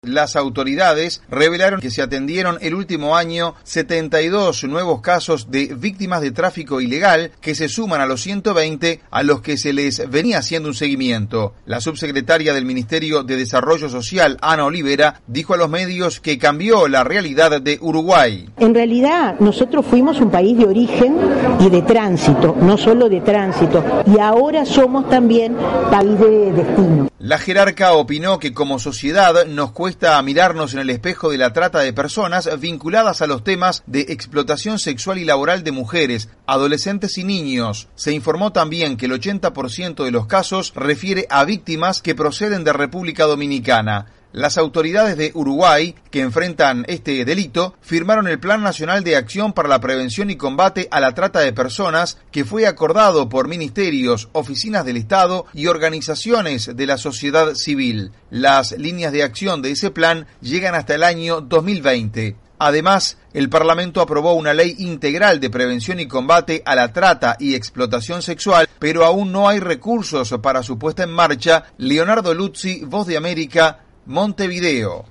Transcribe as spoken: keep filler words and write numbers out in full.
Las autoridades revelaron que se atendieron el último año setenta y dos nuevos casos de víctimas de tráfico ilegal que se suman a los ciento veinte a los que se les venía haciendo un seguimiento. La subsecretaria del Ministerio de Desarrollo Social, Ana Olivera, dijo a los medios que cambió la realidad de Uruguay. En realidad, nosotros fuimos un país de origen y de tránsito, no solo de tránsito, y ahora somos también país de destino. La jerarca opinó que como sociedad nos cuesta mirarnos en el espejo de la trata de personas vinculadas a los temas de explotación sexual y laboral de mujeres, adolescentes y niños. Se informó también que el ochenta por ciento de los casos refiere a víctimas que proceden de República Dominicana. Las autoridades de Uruguay, que enfrentan este delito, firmaron el Plan Nacional de Acción para la Prevención y Combate a la Trata de Personas, que fue acordado por ministerios, oficinas del Estado y organizaciones de la sociedad civil. Las líneas de acción de ese plan llegan hasta el año dos mil veinte. Además, el Parlamento aprobó una ley integral de prevención y combate a la trata y explotación sexual, pero aún no hay recursos para su puesta en marcha. Leonardo Luzzi, Voz de América, Montevideo.